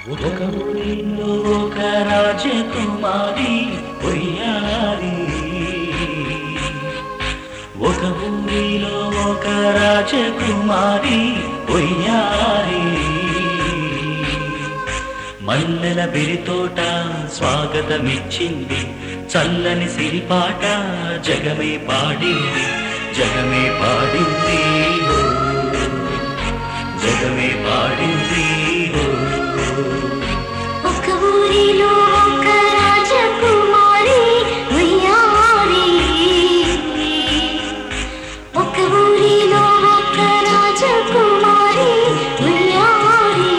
ఒక ఊరిలో ఒక రాజకుమారి ఉయ్యాలి. ఒక ఊరిలో ఒక రాజకుమారి ఉయ్యాలి. మల్లెల బిరితోట స్వాగతమిచ్చింది. చల్లని సిరిపాట జగమే పాడింది. జగమే పాడింది, జగమే పాడింది. ఒక ఊరిలో ఒక రాజకుమారి ఉయ్యాలి. ఒక ఊరిలో ఒక రాజకుమారి ఉయ్యాలి.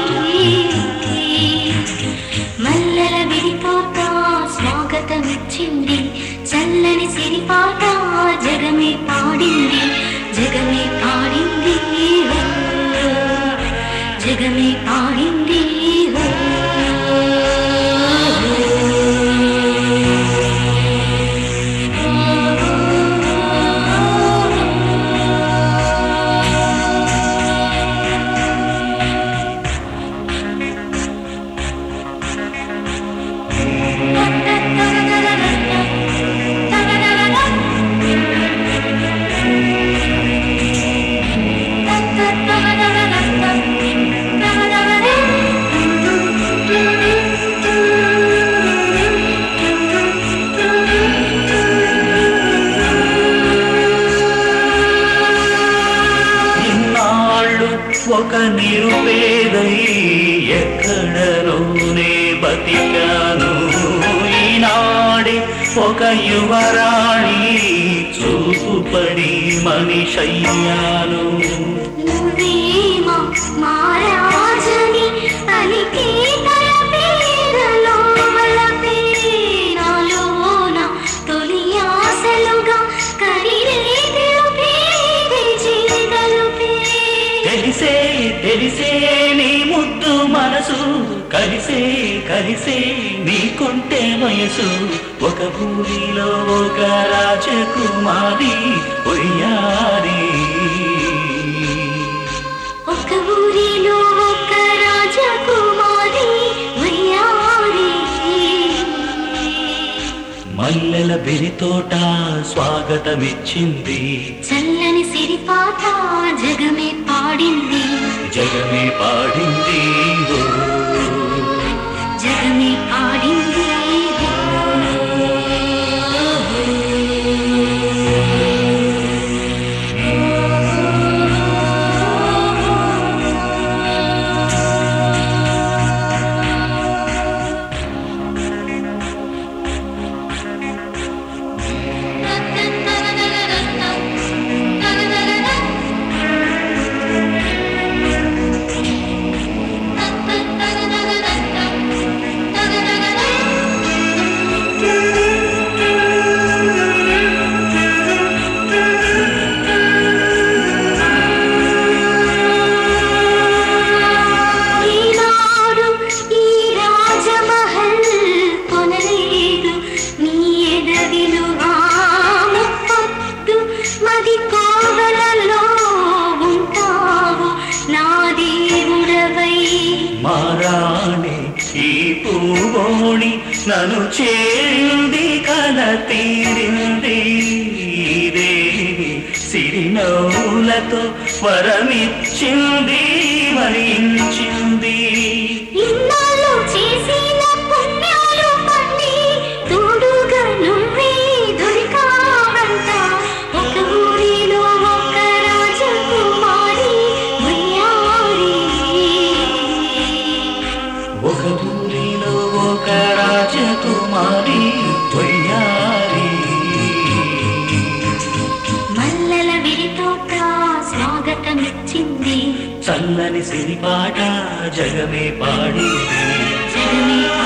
మల్లెల విడితోట స్వాగతమిచ్చింది. చల్లని సిరిపాట జగమే పాడింది. జగమే పాడింది, జగమే పాడింది. ఒక నిరుపేదై ఎక్కడలోనే బతికాను. ఈనాడే ఒక యువరాణి చూపుపడి మనిషయ్యాను. మారాజని అలికి తలపేరలో వలపే నాలోన తొలి ఆశలుగా తెలిసే తెలిసే నీ ముద్దు మనసు, కలిసే కలిసే నీ కొంటె వయసు. ఒక ఊరిలో ఒక రాజకుమారి ఉయ్యాలి. ఒక ఊరిలో ఒక రాజకుమారి ఉయ్యాలి. మల్లెల బిరితోట స్వాగతమిచ్చింది. చల్లని సిరిపాట జగమే పాడింది. జగమే పాడింది, జగమే పాడింది. మారాణి ఈ పూవోణి నన్ను చేరింది, కల తీరింది. దేవి సిరినవ్వులతో వరమిచ్చింది, వరించింది. ఒక ఊరిలో ఒక రాజకుమారి ఉయ్యాలి. మల్లెల విరితోట స్వాగతమిచ్చింది. చల్లని సిరిపాట జగమే పాడింది. జగమే